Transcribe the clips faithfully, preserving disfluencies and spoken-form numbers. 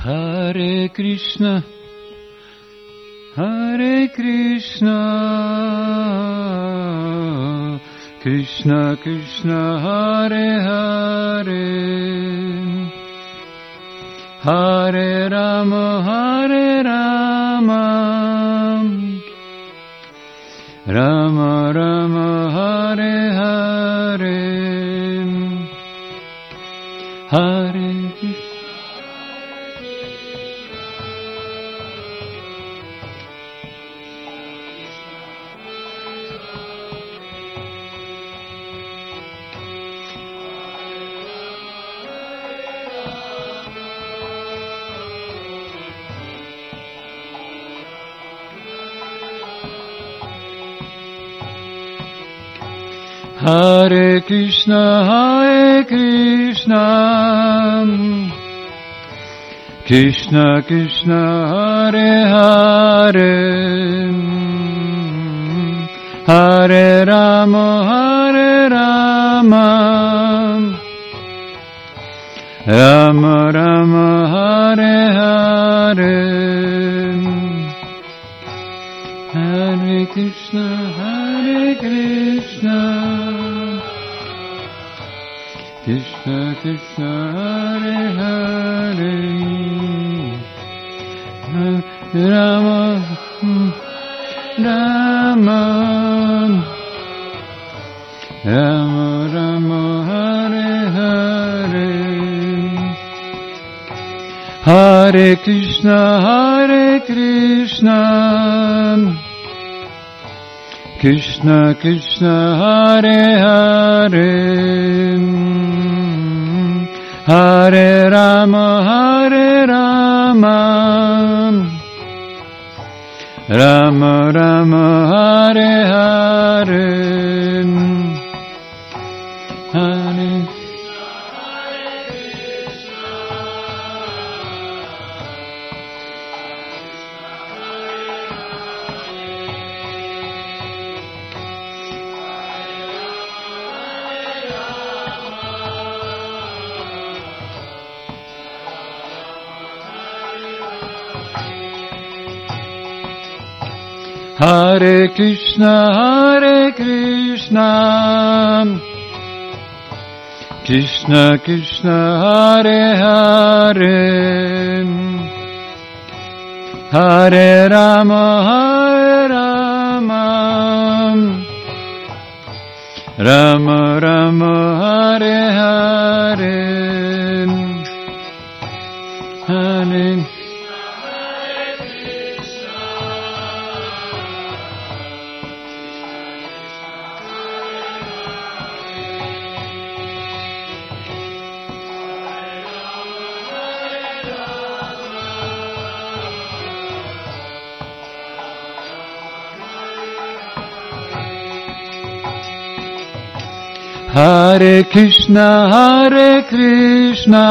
Hare Krishna, Hare Krishna, Krishna Krishna, Hare Hare, Hare Rama, Hare Rama, Rama Rama, Hare Hare, Hare Krishna. Hare Krishna, Hare Krishna, Krishna Krishna, Hare Hare, Hare Rama, Hare Rama, Rama Rama, Hare Hare, Hare Krishna, Hare Krishna, Krishna Krishna, Hare Hare, Rama Rama, Rama Rama, Hare Hare, Hare Krishna, Hare Krishna, Krishna Krishna, Hare Hare, Hare Rama, Hare Rama, Rama Rama, Hare Hare, Hare Hare Krishna, Hare Krishna, Krishna Krishna, Hare Hare, Hare Rama, Hare Rama, Rama Rama, Hare Hare, Hare Hare Krishna, Hare Krishna,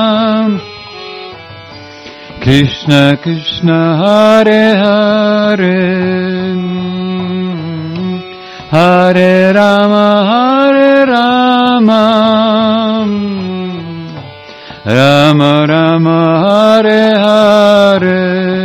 Krishna Krishna, Hare Hare, Hare Rama, Hare Rama, Rama Rama, Hare Hare,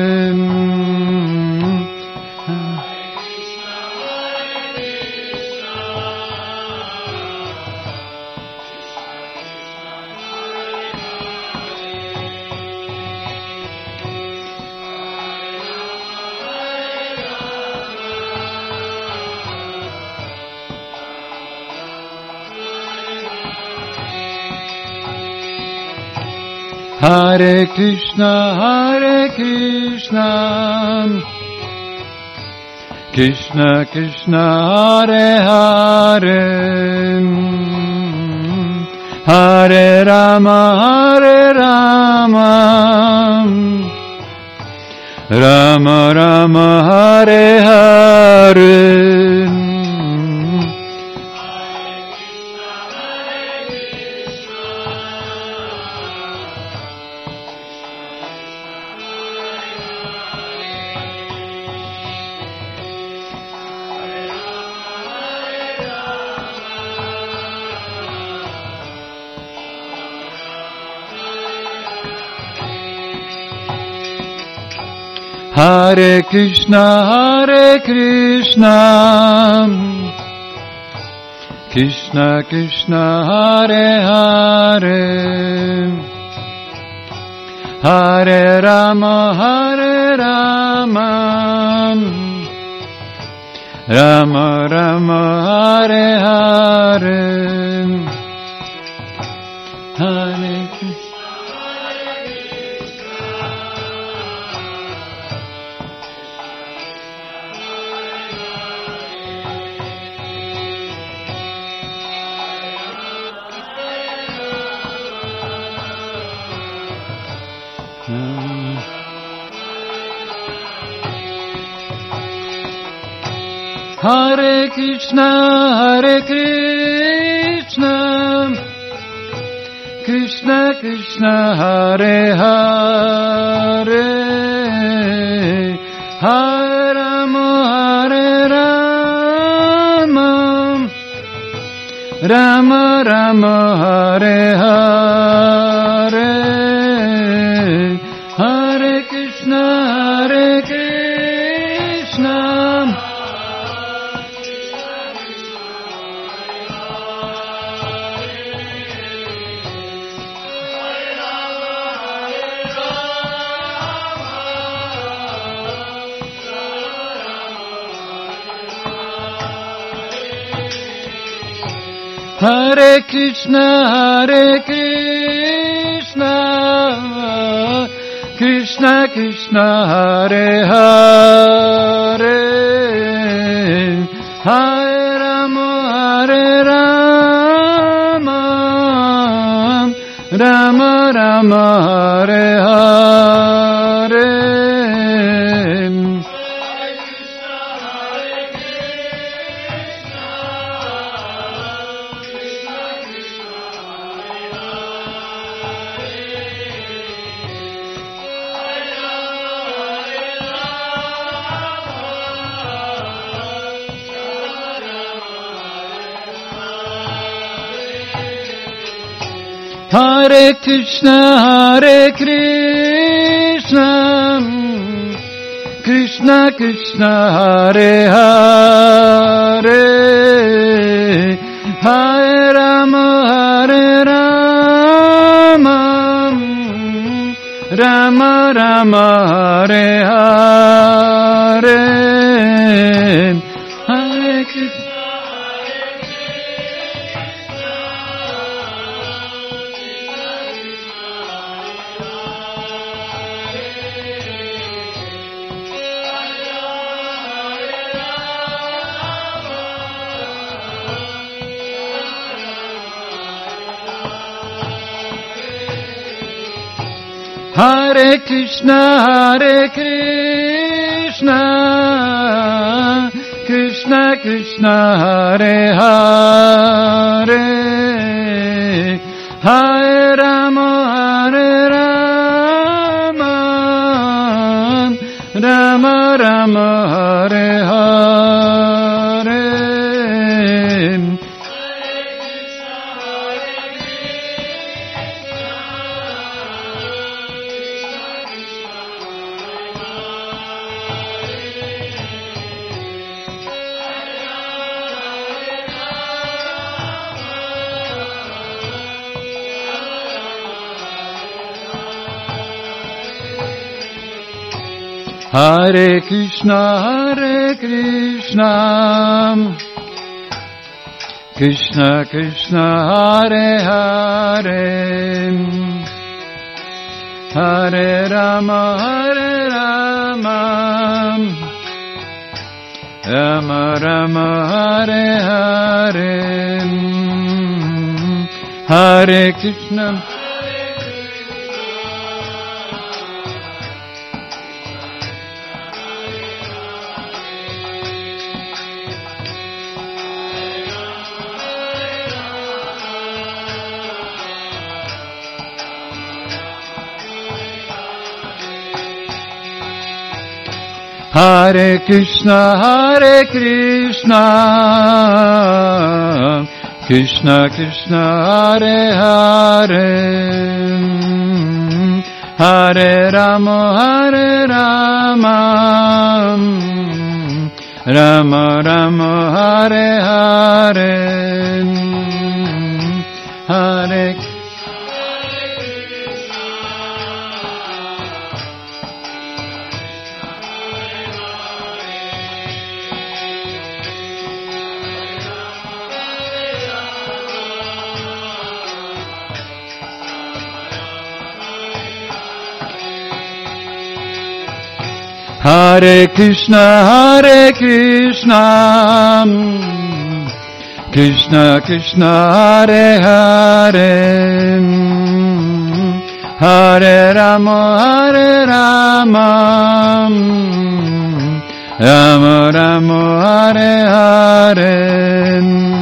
Hare Krishna, Hare Krishna, Krishna Krishna, Hare Hare, Hare Rama, Hare Rama, Rama Rama, Hare Hare, Hare Krishna, Hare Krishna, Krishna Krishna, Hare Hare, Hare Rama, Hare Rama, Rama Rama, Hare Hare, Hare Krishna. Hare Krishna, Hare Krishna, Krishna Krishna, Hare Hare, Hare Rama, Hare Rama, Rama Rama, Hare Hare, Hare Krishna, Hare Krishna, Hare Krishna, Hare Krishna, Krishna Krishna, Hare Hare, Hare Rama, Hare Rama, Rama Rama, Hare Hare. Hare Krishna, Hare Krishna, Krishna Krishna, Hare Hare, Hare Rama, Hare Rama, Rama Rama, Hare Hare, Hare Krishna. Hare Krishna, Hare Krishna, Krishna Krishna, Hare Hare, Hare Rama, Hare Rama, Rama Rama, Hare Hare. Hare Krishna, Hare Krishna, Krishna Krishna, Hare Hare, Hare Rama, Hare Rama, Rama Rama, Hare Hare, Hare Krishna. Hare Krishna, Hare Krishna, Krishna Krishna, Hare Hare, Hare Rama, Hare Rama, Rama Rama, Hare Hare, Hare Hare Krishna, Hare Krishna, Krishna Krishna, Hare Hare, Hare Rama, Hare Rama, Rama Rama, Hare Hare.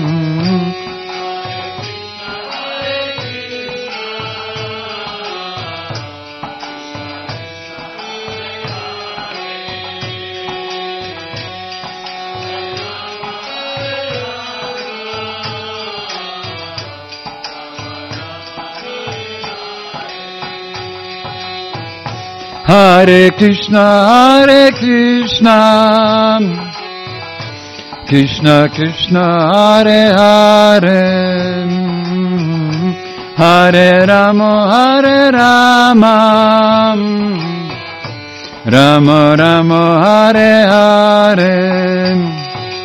Hare Krishna, Hare Krishna, Krishna Krishna, Hare Hare, Hare Rama, Hare Rama, Rama Rama, Hare Hare.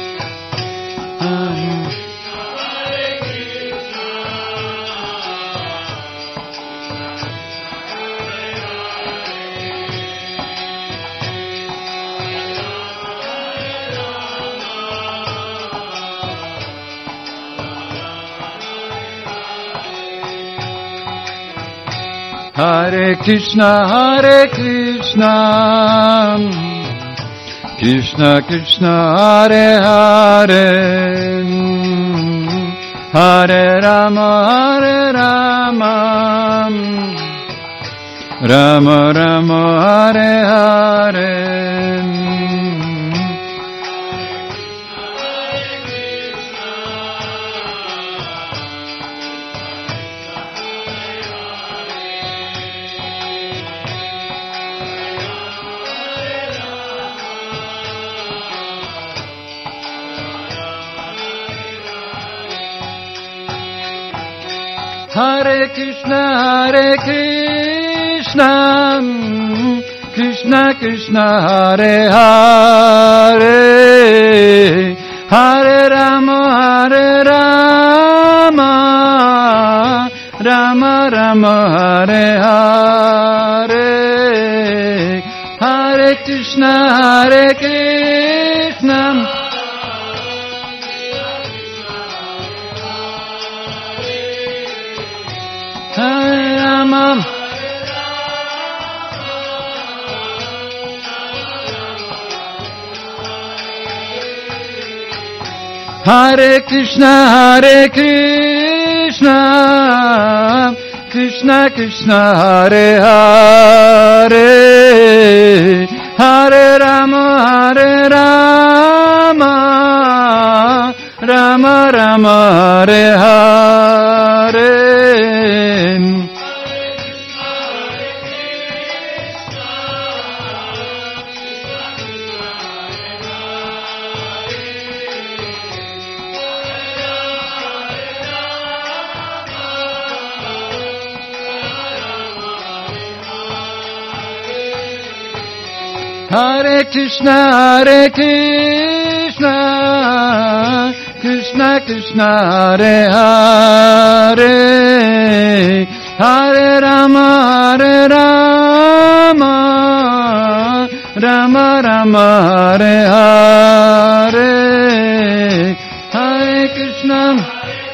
Hare Krishna, Hare Krishna, Krishna Krishna, Hare Hare, Hare Rama, Hare Rama, Rama Rama, Hare Hare. Hare Krishna, Hare Krishna, Krishna Krishna, Hare Hare, Hare Rama, Hare Rama, Rama Rama, Hare Hare, Hare Krishna, Hare Krishna, Hare Rama, Hare Krishna, Hare Krishna, Krishna Krishna, Hare Hare, Hare Rama, Hare Rama, Rama Rama, Hare Hare. Hare Krishna, Hare Krishna, Krishna Krishna, Hare Hare, Hare Rama, Hare Rama, Rama Rama, Hare Hare, Hare Krishna.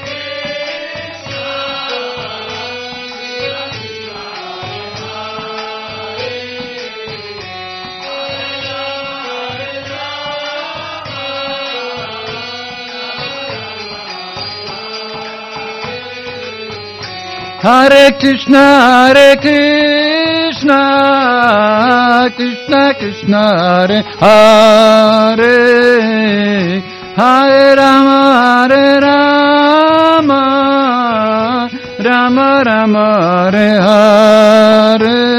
Hare Krishna, Hare Krishna, Krishna Krishna, Hare Hare, Hare Rama, Hare Rama, Rama Rama, Hare Hare.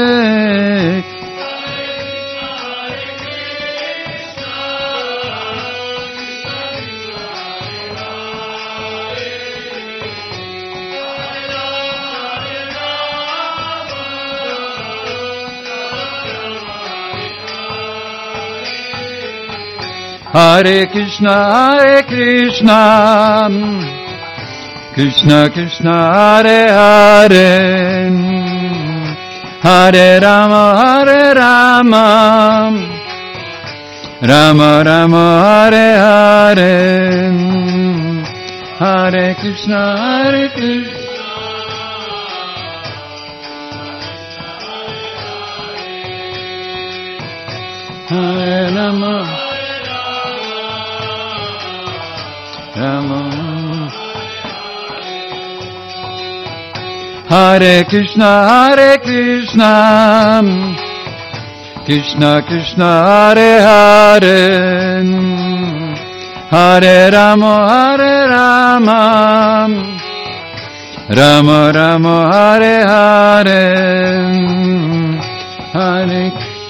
Hare Krishna, Hare Krishna, Krishna Krishna, Hare Hare, Hare Rama, Hare Rama, Rama Rama, Hare Hare, Hare Krishna, Hare Krishna. Hare Rama, Rama, Hare Krishna, Hare Krishna, Krishna Krishna, Hare Hare, Hare Rama, Hare Rama, Rama Rama, Hare Hare, Hare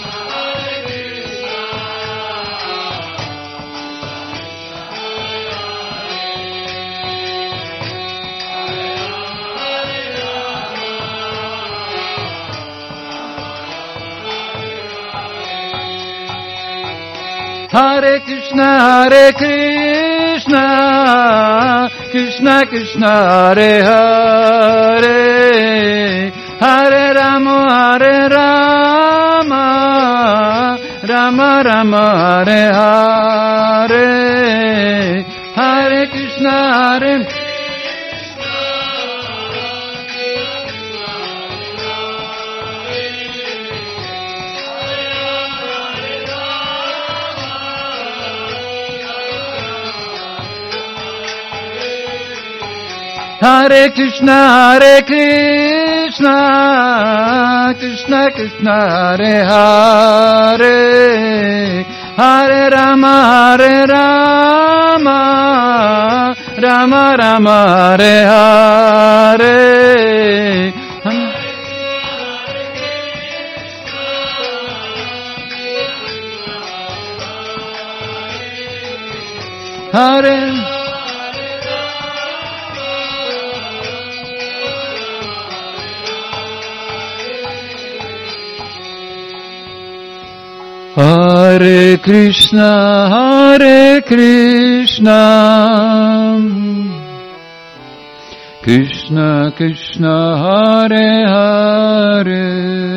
Hare Krishna, Hare Krishna, Krishna Krishna, Hare Hare, Hare Rama, Hare Rama, Rama Rama, Hare Hare, Hare Krishna, Hare Hare Krishna, Hare Krishna, Krishna Krishna, Hare Hare, Hare Rama, Hare Rama, Rama Rama, Hare Hare. Hare Hare Krishna, Hare Krishna, Krishna Krishna, Hare Hare,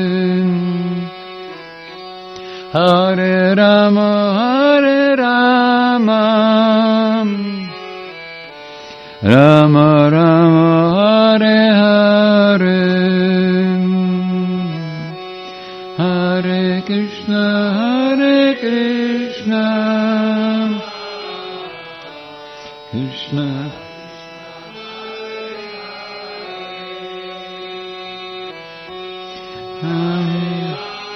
Hare Rama, Hare Rama, Rama Rama, Hare Hare, Hare Krishna, Hare Krishna, Krishna. Hare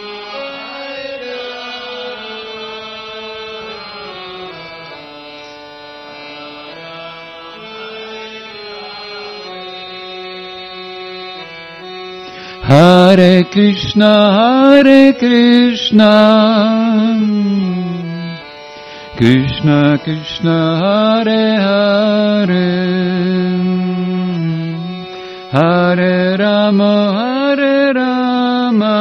Hare Krishna, Hare Krishna, Krishna Krishna, Hare Hare, Hare Rama, Hare Rama,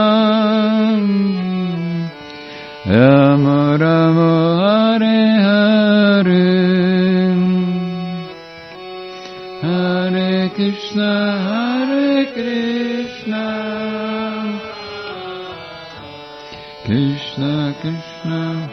Rama Rama, Hare Hare, Hare Krishna, Hare Krishna, Krishna Krishna.